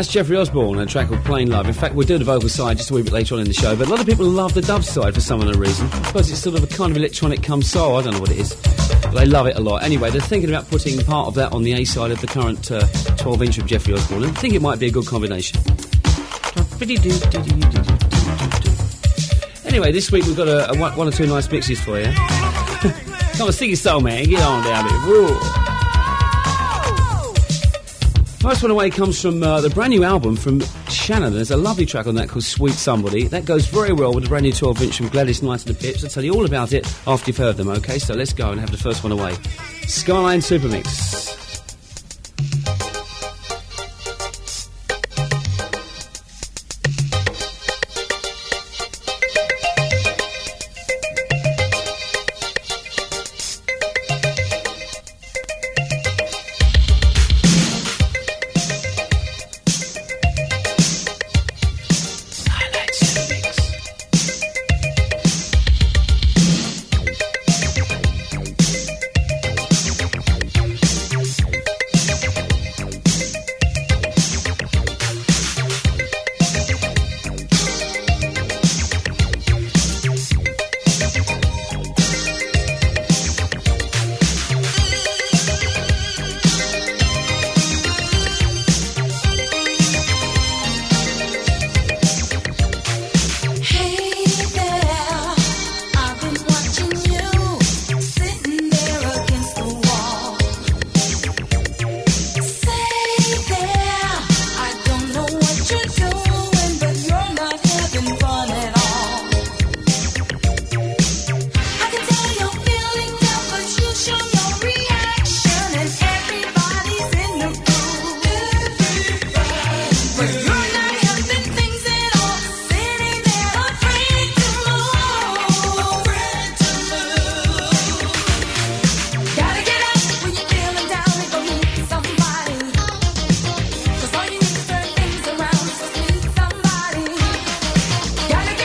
That's Jeffrey Osborne, a track called Plain Love. In fact, we'll do the vocal side just a wee bit later on in the show, but a lot of people love the dub side for some unknown reason. I suppose it's sort of a kind of electronic cum soul, I don't know what it is, but they love it a lot. Anyway, they're thinking about putting part of that on the A side of the current 12-inch of Jeffrey Osborne, and I think it might be a good combination. Anyway, this week we've got one or two nice mixes for you. Come on, sing your soul, man. Get on down here. Woo. First one away comes from the brand new album from Shannon. There's a lovely track on that called Sweet Somebody. That goes very well with the brand new 12-inch from Gladys Knight and the Pips. I'll tell you all about it after you've heard them, okay? So let's go and have the first one away. Skyline Supermix.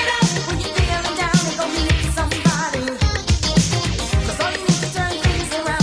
Things around.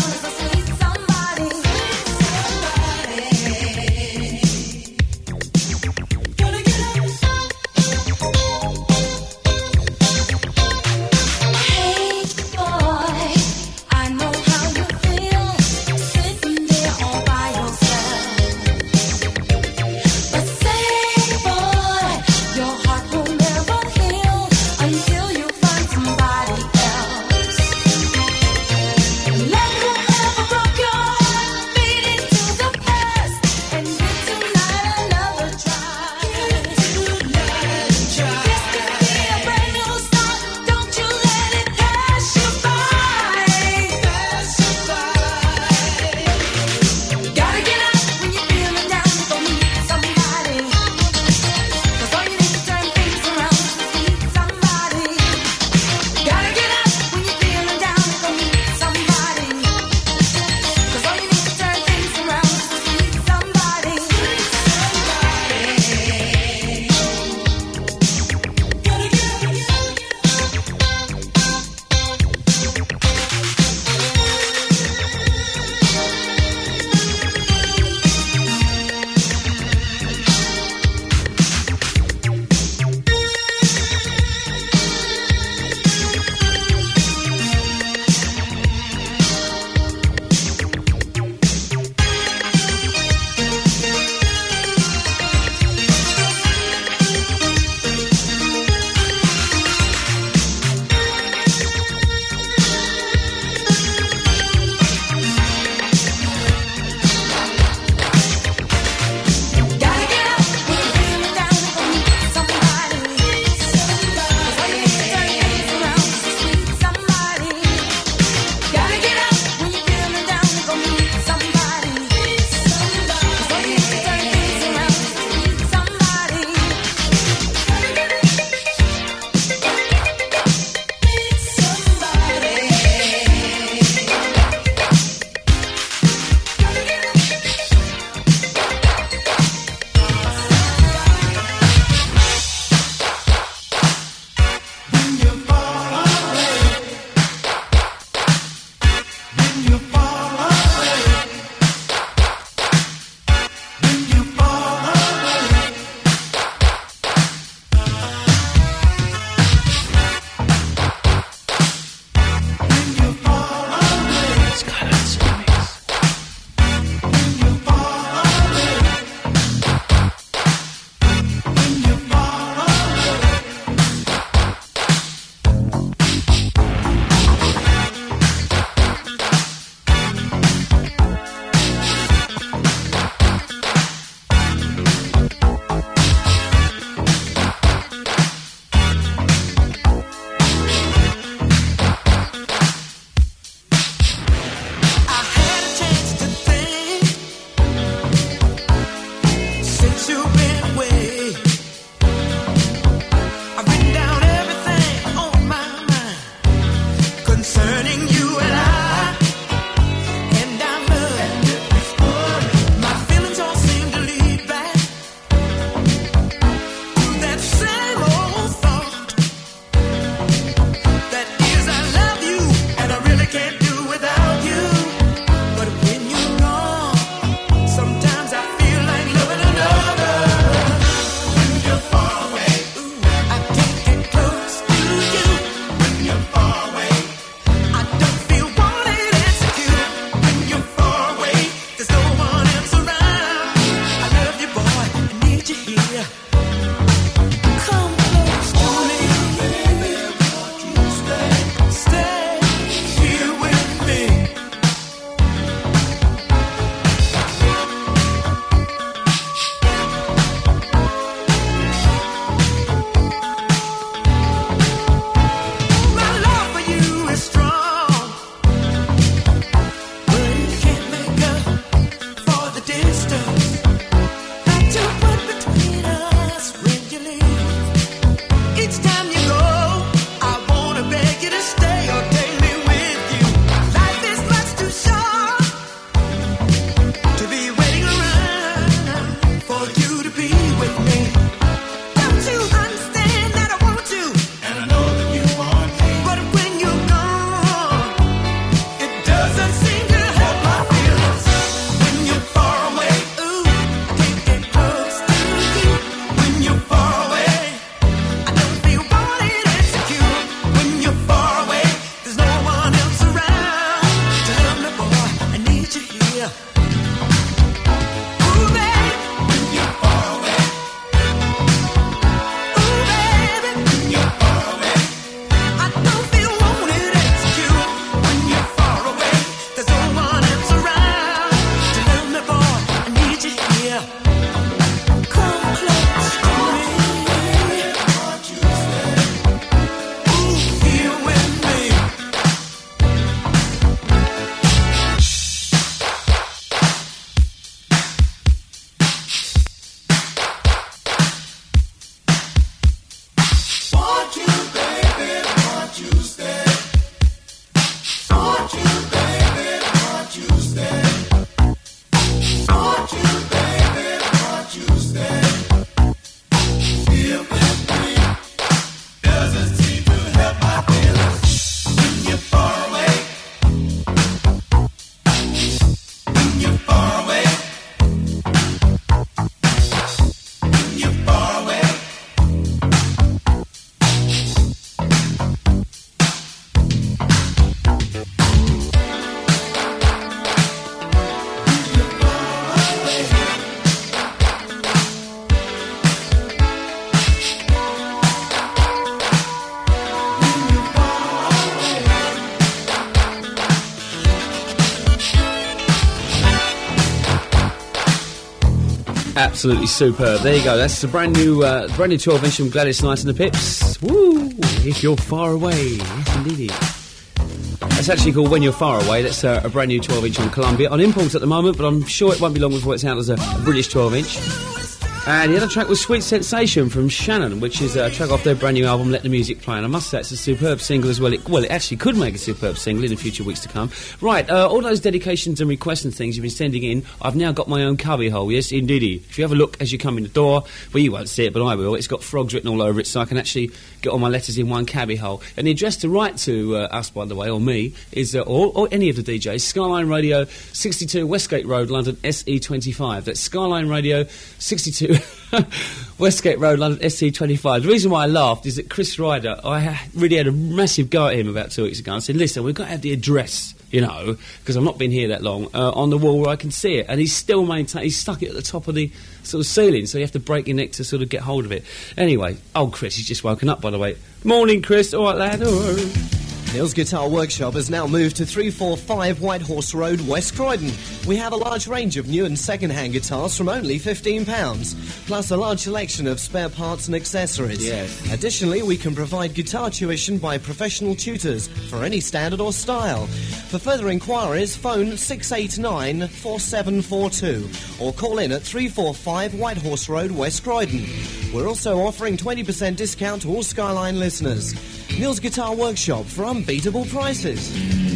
Absolutely superb. There you go. That's the brand new 12-inch from Gladys Knight and the Pips. Woo! If You're Far Away. Yes, indeed. That's actually called When You're Far Away. That's a brand new 12-inch on Columbia. On import at the moment, but I'm sure it won't be long before it's out as a British 12-inch. And the other track was Sweet Sensation from Shannon, which is a track off their brand new album, Let the Music Play. And I must say, it's a superb single as well. It actually could make a superb single in the future weeks to come. Right, all those dedications and requests and things you've been sending in, I've now got my own cubbyhole. Yes, indeedy. If you have a look as you come in the door, well, you won't see it, but I will. It's got frogs written all over it, so I can actually get all my letters in one cubbyhole. And the address to write to us, by the way, or me, is, or any of the DJs, Skyline Radio, 62 Westgate Road, London, SE25. That's Skyline Radio, 62... Westgate Road, London, SC25. The reason why I laughed is that Chris Ryder, I really had a massive go at him about 2 weeks ago. I said, listen, we've got to have the address, you know, because I've not been here that long, on the wall where I can see it. And he's still he's stuck it at the top of the sort of ceiling, so you have to break your neck to sort of get hold of it. Anyway, Chris, he's just woken up, by the way. Morning, Chris. All right, lad. All right. Neil's Guitar Workshop has now moved to 345 White Horse Road, West Croydon. We have a large range of new and second-hand guitars from only £15, plus a large selection of spare parts and accessories. Yes. Additionally, we can provide guitar tuition by professional tutors for any standard or style. For further inquiries, phone 689 4742 or call in at 345 White Horse Road, West Croydon. We're also offering 20% discount to all Skyline listeners. Neil's Guitar Workshop for unbeatable prices.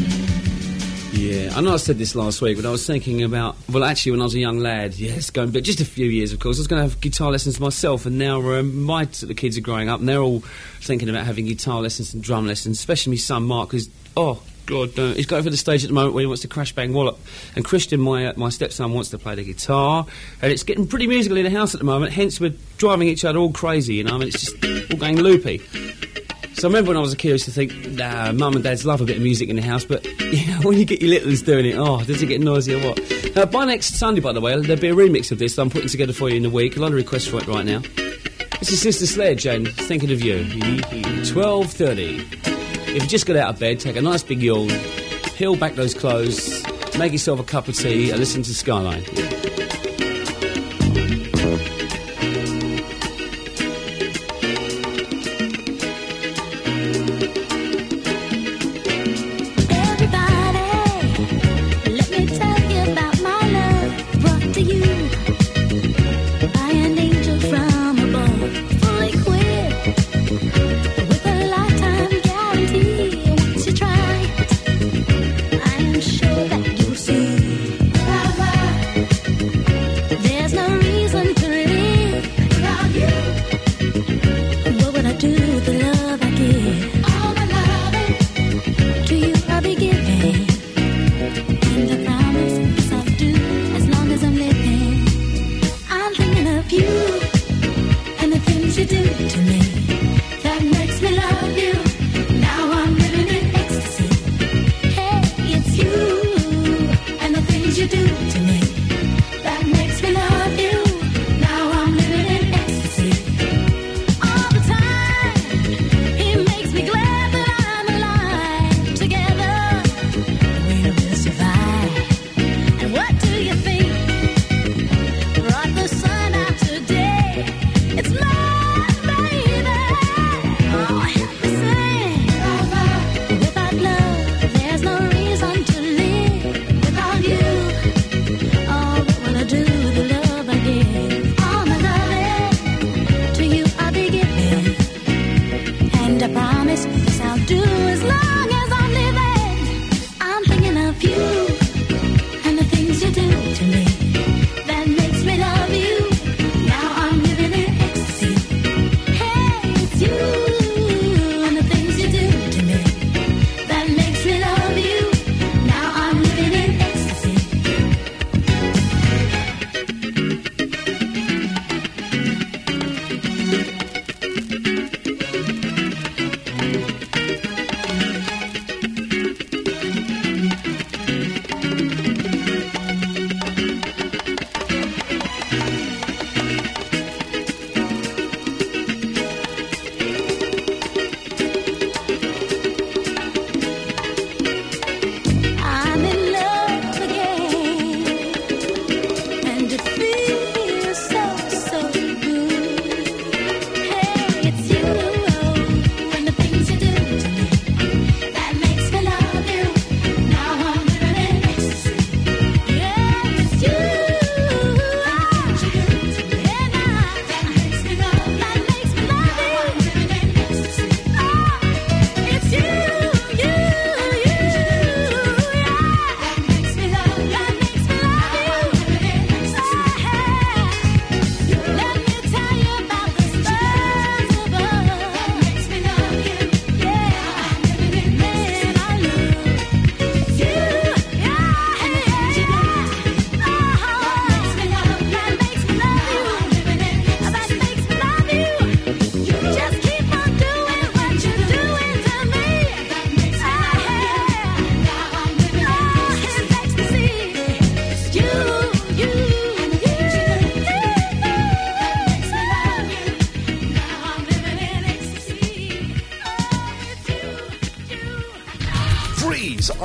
Yeah, I know I said this last week, but I was thinking about, well, actually, when I was a young lad, yes, going back just a few years, of course, I was going to have guitar lessons myself, and now the kids are growing up, and they're all thinking about having guitar lessons and drum lessons, especially my son Mark, who's, he's going for the stage at the moment where he wants to crash bang wallop. And Christian, my stepson, wants to play the guitar, and it's getting pretty musical in the house at the moment. Hence, we're driving each other all crazy. You know, I mean, it's just all going loopy. So I remember when I was a kid, I used to think, mum and dads love a bit of music in the house, but you know, when you get your little ones doing it, does it get noisy or what? By next Sunday, by the way, there'll be a remix of this that I'm putting together for you in the week. A lot of requests for it right now. This is Sister Sledge and Thinking of You. 12:30. If you just got out of bed, take a nice big yawn, peel back those clothes, make yourself a cup of tea and listen to Skyline.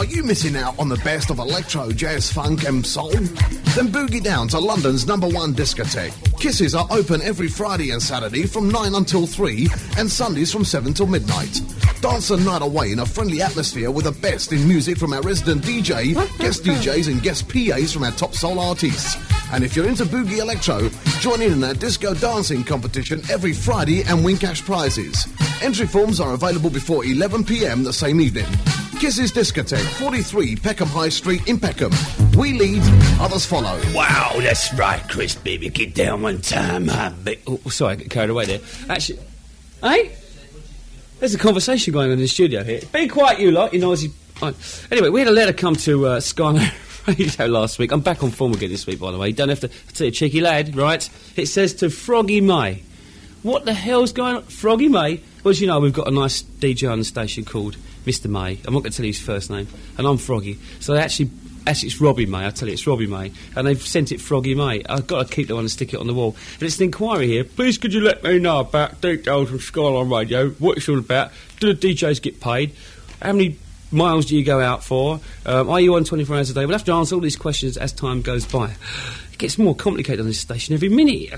Are you missing out on the best of electro, jazz, funk and soul? Then boogie down to London's #1 discotheque. Kisses are open every Friday and Saturday from 9 until 3 and Sundays from 7 till midnight. Dance a night away in a friendly atmosphere with the best in music from our resident DJ, guest DJs and guest PAs from our top soul artists. And if you're into boogie electro, join in our disco dancing competition every Friday and win cash prizes. Entry forms are available before 11 p.m. the same evening. Kisses Discotheque, 43 Peckham High Street in Peckham. We lead, others follow. Wow, that's right, Chris, baby. Get down one time, oh, sorry, I got carried away there. Actually, hey? There's a conversation going on in the studio here. Be quiet, you lot, you noisy... Anyway, we had a letter come to Sky Radio last week. I'm back on form again this week, by the way. You don't have to tell you, cheeky lad, right? It says to Froggy May. What the hell's going on? Froggy May? Well, as you know, we've got a nice DJ on the station called Mr. May. I'm not going to tell you his first name. And I'm Froggy. So actually it's Robbie May. I tell you, it's Robbie May. And they've sent it Froggy May. I've got to keep that one and stick it on the wall. And it's an inquiry here. Please could you let me know about details from Skyline Radio, what it's all about, do the DJs get paid, how many miles do you go out for, are you on 24 hours a day? We'll have to answer all these questions as time goes by. It gets more complicated on this station every minute.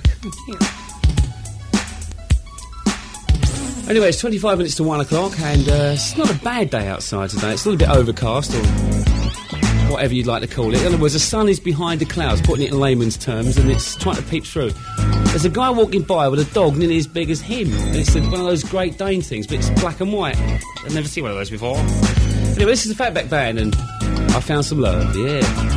Anyway, it's 25 minutes to 1 o'clock, and it's not a bad day outside today. It's a little bit overcast, or whatever you'd like to call it. In other words, the sun is behind the clouds, putting it in layman's terms, and it's trying to peep through. There's a guy walking by with a dog nearly as big as him, and it's one of those Great Dane things, but it's black and white. I've never seen one of those before. Anyway, this is the Fatback Band, and I found some love, yeah.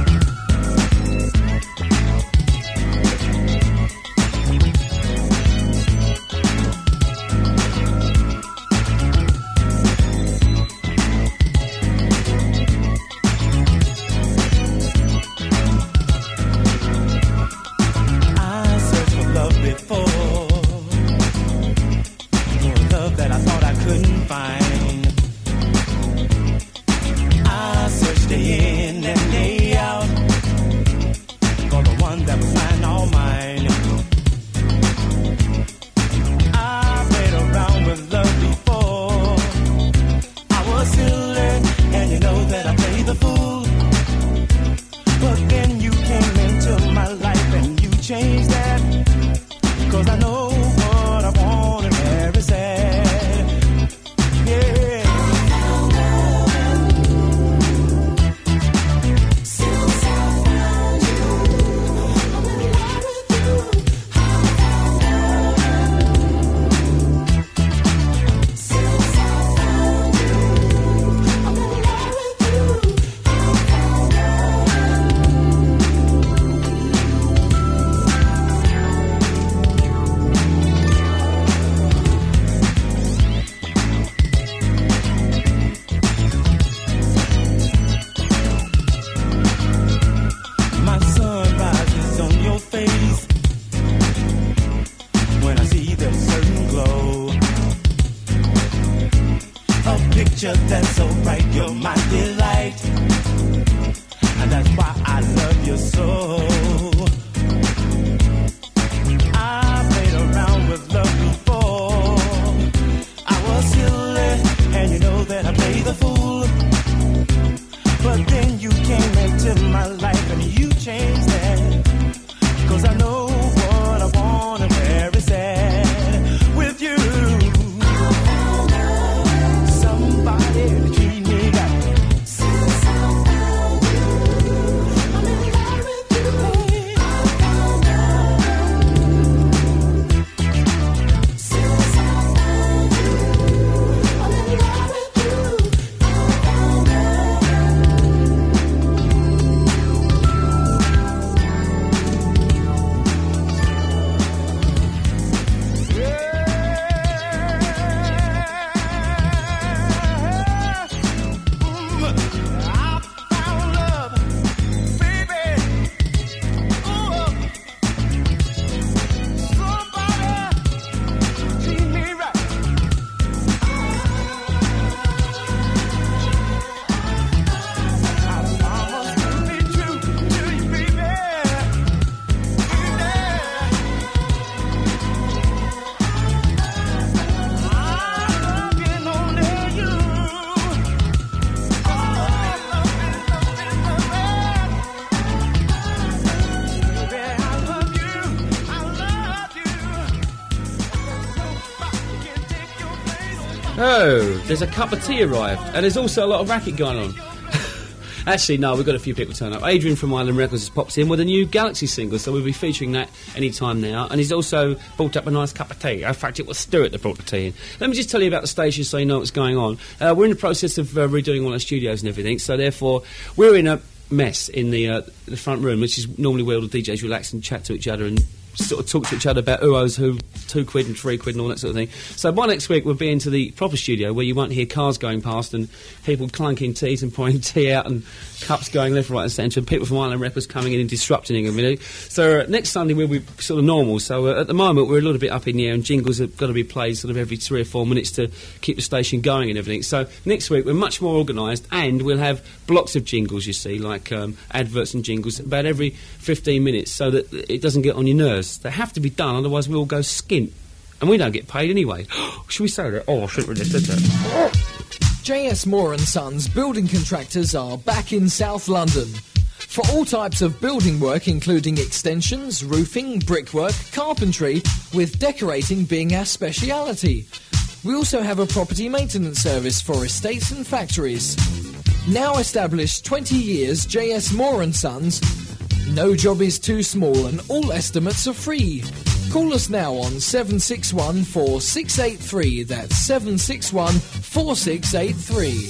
Oh, there's a cup of tea arrived, and there's also a lot of racket going on. Actually, no, we've got a few people turn up. Adrian from Island Records has popped in with a new Galaxy single, so we'll be featuring that any time now. And he's also brought up a nice cup of tea. In fact, it was Stuart that brought the tea in. Let me just tell you about the station so you know what's going on. We're in the process of redoing all our studios and everything, so therefore we're in a mess in the front room, which is normally where all the DJs relax and chat to each other and sort of talk to each other about who owes who, £2 and £3 and all that sort of thing. So by next week we'll be into the proper studio where you won't hear cars going past and people clunking teas and pouring tea out and cups going left, right and centre and people from Island Records coming in and disrupting it. So next Sunday we'll be sort of normal. So at the moment we're a little bit up in the air and jingles have got to be played sort of every 3 or 4 minutes to keep the station going and everything. So next week we're much more organised and we'll have blocks of jingles, you see, like adverts and jingles about every 15 minutes so that it doesn't get on your nerves. They have to be done, otherwise we all go skint. And we don't get paid anyway. Should we say that? Oh, I shouldn't really have said that. JS Moore & Sons building contractors are back in South London. For all types of building work, including extensions, roofing, brickwork, carpentry, with decorating being our speciality. We also have a property maintenance service for estates and factories. Now established 20 years, JS Moore & Sons. No job is too small and all estimates are free. Call us now on 761 4683. That's 761 4683.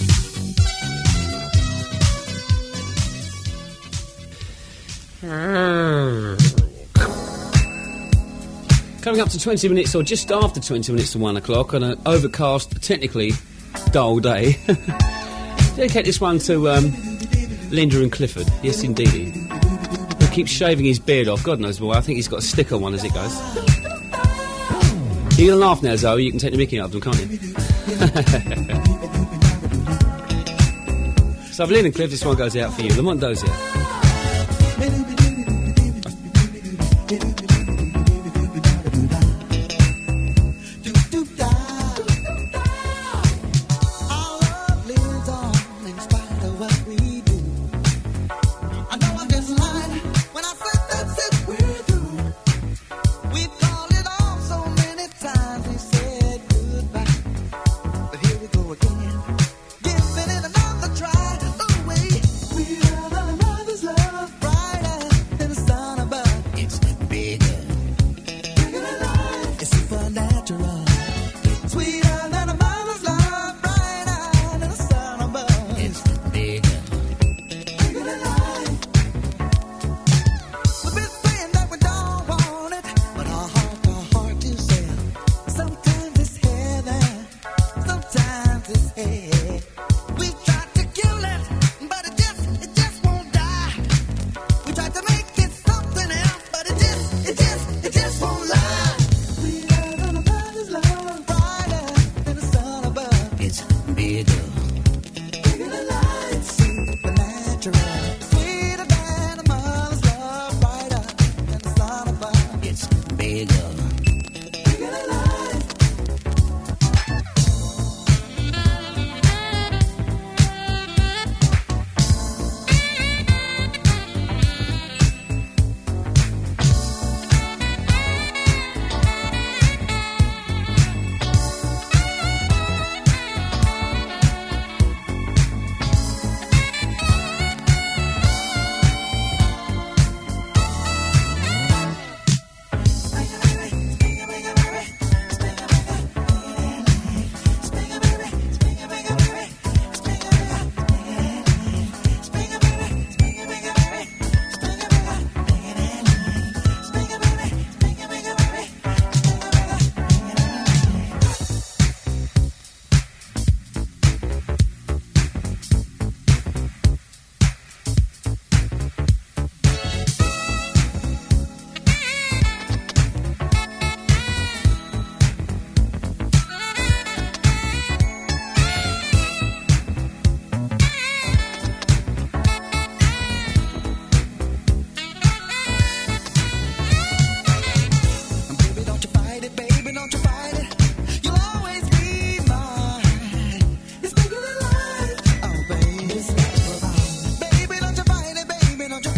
Coming up to 20 minutes or just after 20 minutes to 1 o'clock on an overcast, technically dull day. Dedicate this one to Linda and Clifford. Yes, indeed. He keeps shaving his beard off. God knows why. I think he's got a stick on one as it goes. You're going to laugh now, Zoe. You can take the mickey out of them, can't you? So, Lynn and Cliff, this one goes out for you. Lamont Dozier.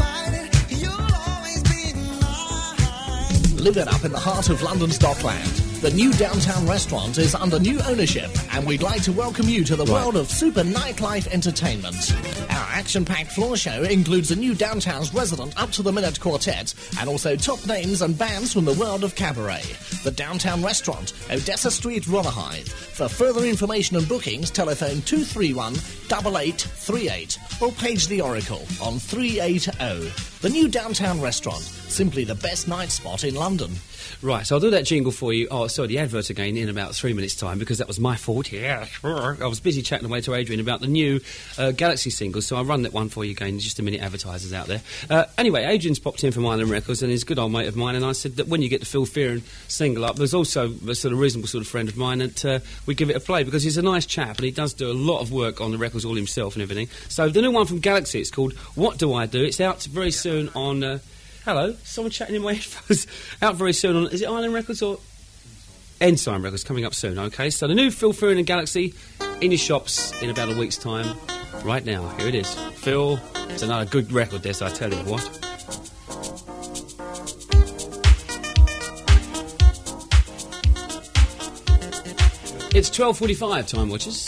Live it up in the heart of London's Dockland. The new downtown restaurant is under new ownership, and we'd like to welcome you to the world of super nightlife entertainment. Our action-packed floor show includes a new downtown's resident up-to-the-minute quartet, and also top names and bands from the world of cabaret. The Downtown Restaurant, Odessa Street, Rotherhithe. For further information and bookings, telephone 231-8838 or page the Oracle on 380. The new Downtown Restaurant, simply the best night spot in London. Right, so I'll do that jingle for you. Oh, sorry, the advert again in about 3 minutes' time, because that was my fault. Yeah, I was busy chatting away to Adrian about the new Galaxy single, so I'll run that one for you again in just a minute, advertisers out there. Anyway, Adrian's popped in from Island Records, and he's a good old mate of mine, and I said that when you get the Phil Fearon single up, there's also a sort of reasonable sort of friend of mine that we give it a play, because he's a nice chap, and he does do a lot of work on the records all himself and everything. So the new one from Galaxy, it's called What Do I Do? It's out very soon on... hello, someone chatting in my headphones. Out very soon on... Is it Island Records or... Ensign Records, coming up soon, OK? So the new Phil Fearon and Galaxy in your shops in about a week's time. Right now, here it is. Phil, it's another good record, this, I tell you what. It's 12:45, time watchers.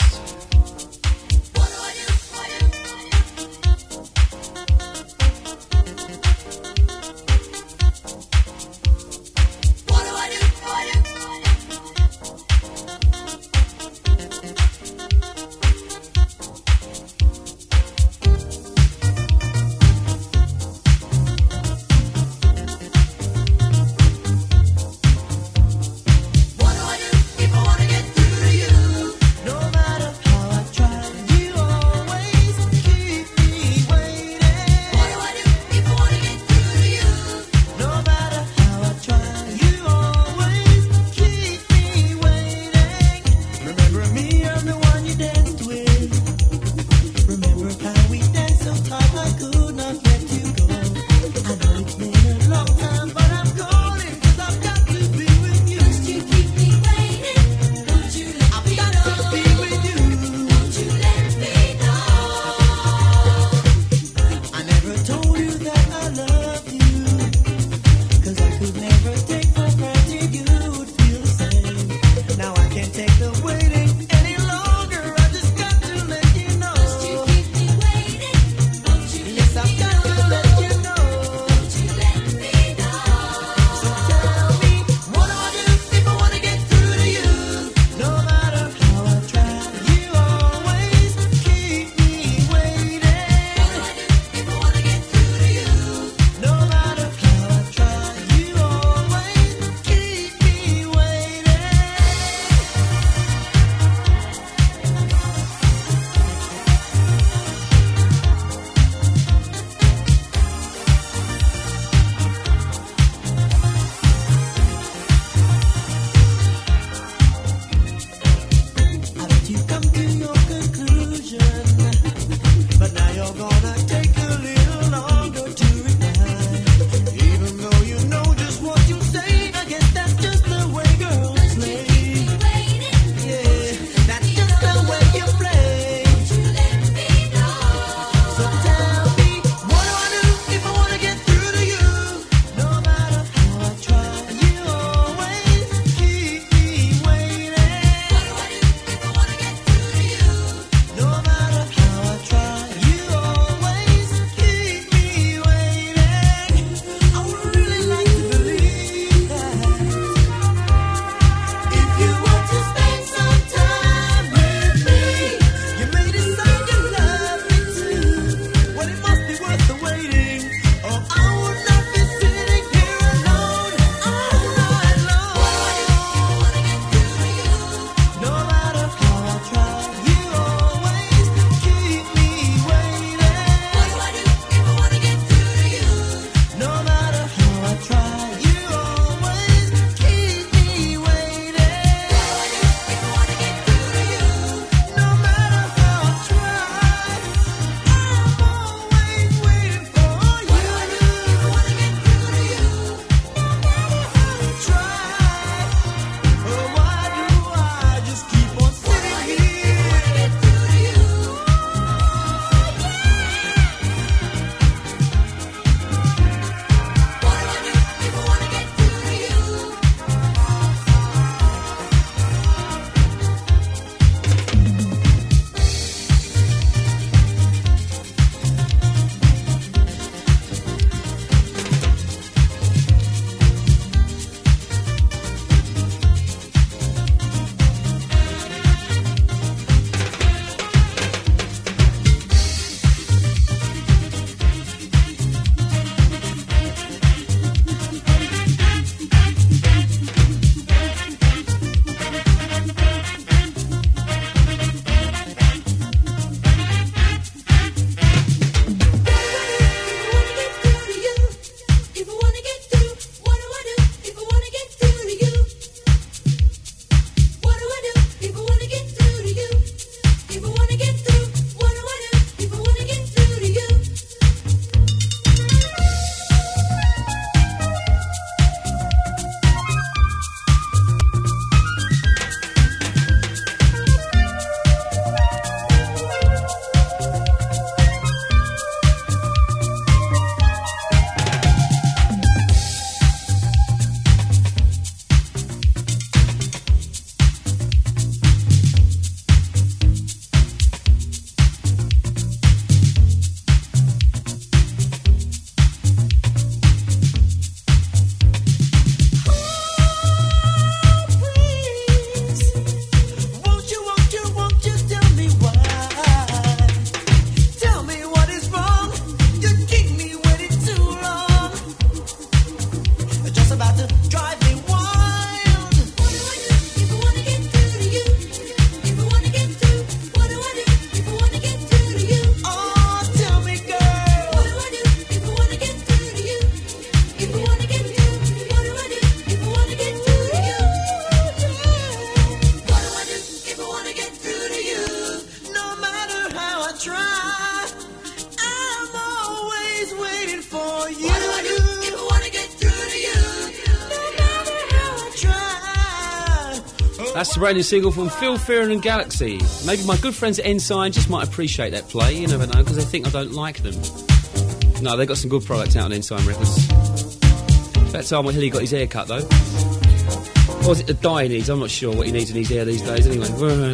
That's the brand new single from Phil Fearon and Galaxy. Maybe my good friends at Ensign just might appreciate that play, you never know, because they think I don't like them. No, they've got some good products out on Ensign Records. That time when Hilly got his hair cut, though. Or was it the dye he needs? I'm not sure what he needs in his hair these days, anyway.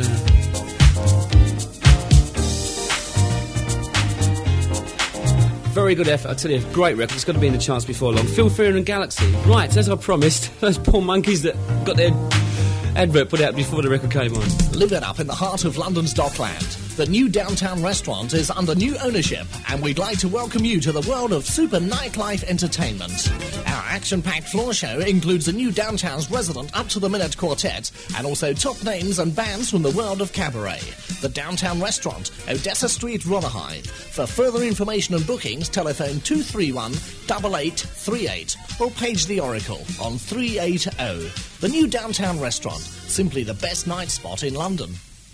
Very good effort, I tell you, great record. It's got to be in the charts before long. Phil Fearon and Galaxy. Right, as I promised, those poor monkeys that got their advert put out before the record came on. Live it up in the heart of London's Dockland. The new downtown restaurant is under new ownership, and we'd like to welcome you to the world of super nightlife entertainment. Our action-packed floor show includes the new downtown's resident up-to-the-minute quartet, and also top names and bands from the world of cabaret. The Downtown Restaurant, Odessa Street, Rotherhithe. For further information and bookings, telephone 231 8838 or page the Oracle on 380. The new Downtown Restaurant, simply the best night spot in London.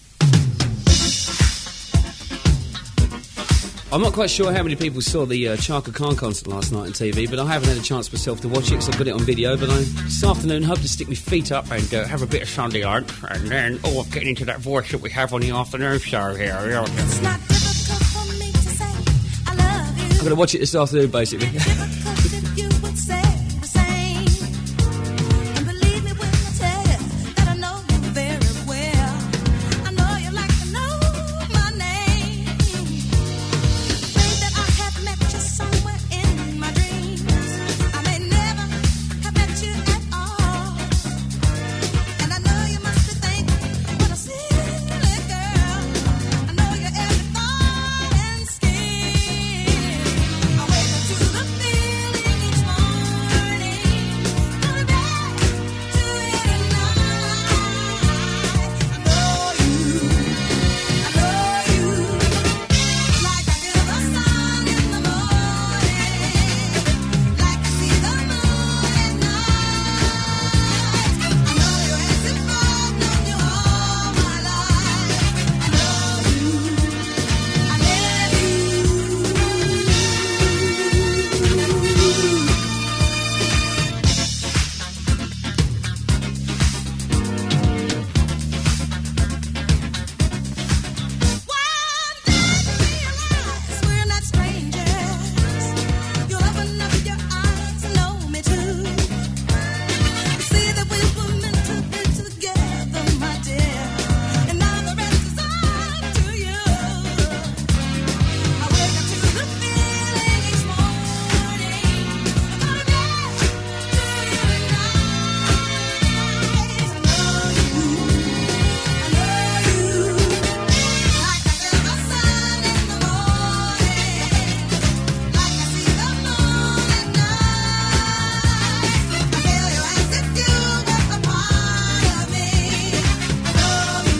I'm not quite sure how many people saw the Chaka Khan concert last night on TV, but I haven't had a chance myself to watch it because I've got it on video. But this afternoon, hope to stick my feet up and have a bit of Sunday art, and then, I'm getting into that voice that we have on the afternoon show here. It's not difficult for me to say I love you. I'm going to watch it this afternoon, basically. Difficult if you would say the same. And believe me when I tell you that I know you very well. I know you like to know my name. Think that I have met you somewhere in my dreams. I may never have met you at all. And I know you must be thinking, what a silly girl. I know you're every thought and scheme. I wake up to the feeling each morning. Coming back to it at night. I know you. Like I feel the sun in the morning. Like I see the moon at night. I know you as if I've known you all my life. I know you. I love you. One day realize we're not strangers. You open up your eyes and know me too. See that we were meant to be together, my dear. And now the rest is up to you. I wake up to the feeling each morning. Coming back to you at night. I know you. Like I feel the sun in the morning. Like I see the moon at night. I feel you as if you were a part of me. I know you.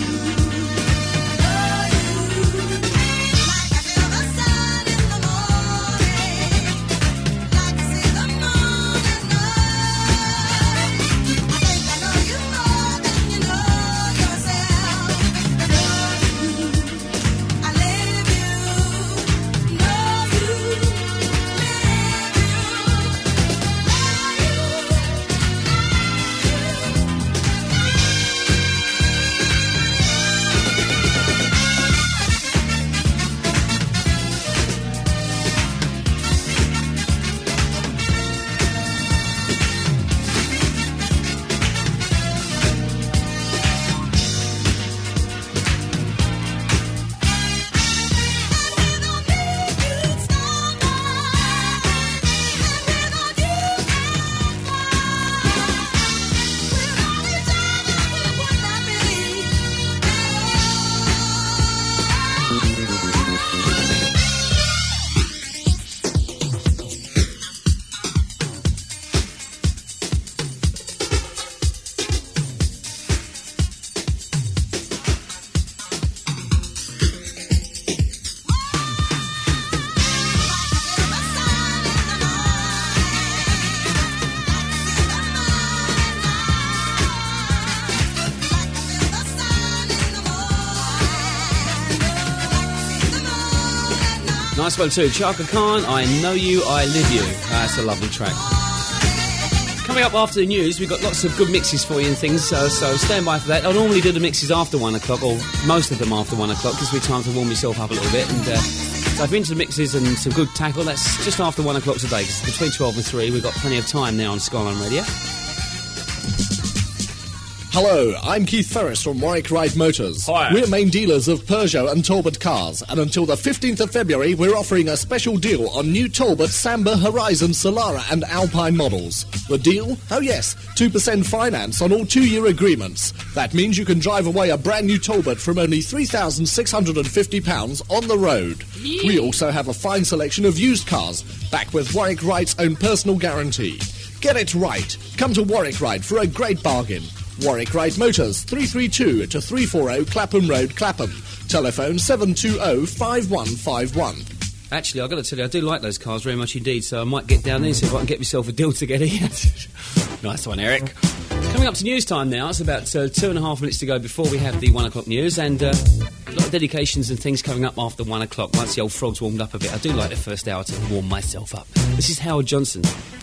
Like I feel the sun in the morning. Like I see the moon at night. I think I know you more than you know yourself. I know you. I live you. Know you. Nice one too. Chaka Khan, I Know You, I Live You. That's a lovely track. Coming up after the news, we've got lots of good mixes for you and things, so stand by for that. I normally do the mixes after 1 o'clock, or most of them after 1 o'clock, gives me time to warm myself up a little bit. And so I've been to the mixes and some good tackle. That's just after 1 o'clock today, because between 12 and 3, we've got plenty of time now on Skyline Radio. Hello, I'm Keith Ferris from Warwick Wright Motors. Hi. We're main dealers of Peugeot and Talbot cars, and until the 15th of February, we're offering a special deal on new Talbot, Samba, Horizon, Solara and Alpine models. The deal? Oh yes, 2% finance on all 2-year agreements. That means you can drive away a brand new Talbot from only £3,650 on the road. We also have a fine selection of used cars, back with Warwick Wright's own personal guarantee. Get it right. Come to Warwick Wright for a great bargain. Warwick Wright Motors, 332 to 340 Clapham Road, Clapham. Telephone 720-5151. Actually, I've got to tell you, I do like those cars very much indeed, so I might get down there and see if I can get myself a deal together. Nice one, Eric. Coming up to news time now. It's about 2.5 minutes to go before we have the 1 o'clock news, and a lot of dedications and things coming up after 1 o'clock. Once the old frog's warmed up a bit, I do like the first hour to warm myself up. This is Howard Johnson.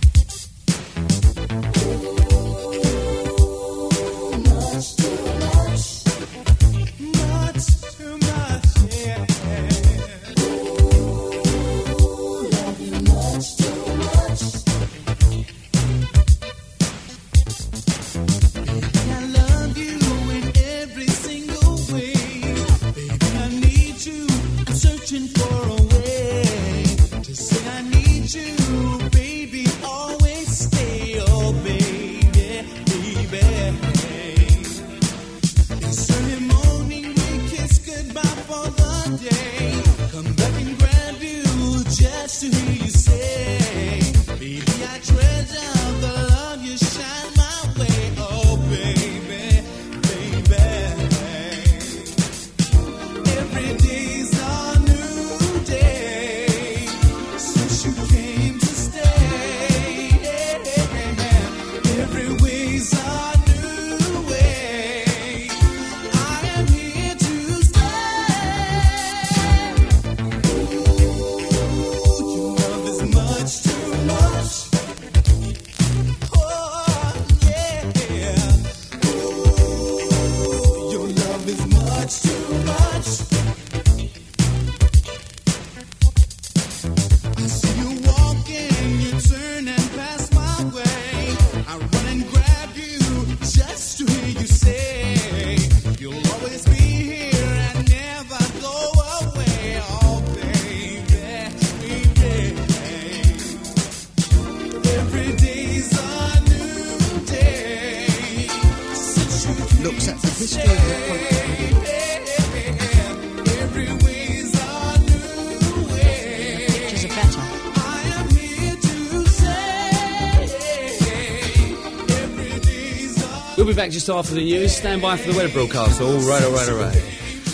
We'll be back just after the news. Stand by for the weather broadcast. All right, all right, all right.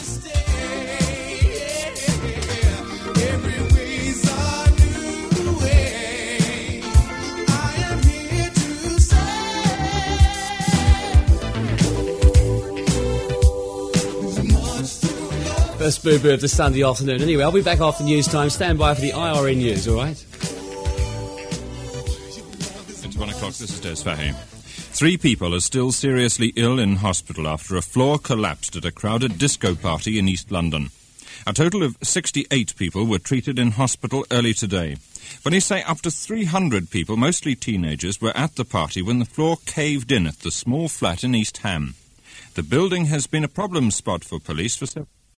First boo-boo of the Sunday afternoon. Anyway, I'll be back after news time. Stand by for the IRN news, all right? It's 1 o'clock. This is Des Fahy. 3 people are still seriously ill in hospital after a floor collapsed at a crowded disco party in East London. A total of 68 people were treated in hospital early today. When you say up to 300 people, mostly teenagers, were at the party when the floor caved in at the small flat in East Ham. The building has been a problem spot for police for several